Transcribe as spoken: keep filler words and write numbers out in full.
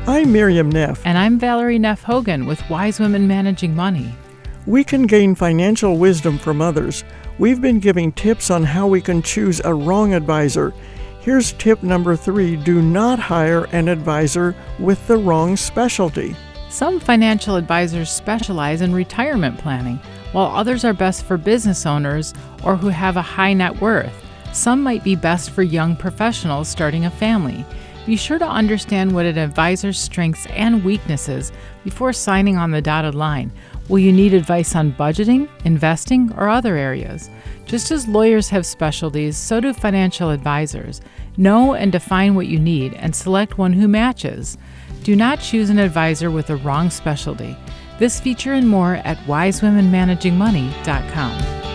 I'm Miriam Neff. And I'm Valerie Neff Hogan with Wise Women Managing Money. We can gain financial wisdom from others. We've been giving tips on how we can choose a wrong advisor. Here's tip number three: do not hire an advisor with the wrong specialty. Some financial advisors specialize in retirement planning, while others are best for business owners or who have a high net worth. Some might be best for young professionals starting a family. Be sure to understand what an advisor's strengths and weaknesses before signing on the dotted line. Will you need advice on budgeting, investing, or other areas? Just as lawyers have specialties, so do financial advisors. Know and define what you need and select one who matches. Do not choose an advisor with a wrong specialty. This feature and more at wise women managing money dot com.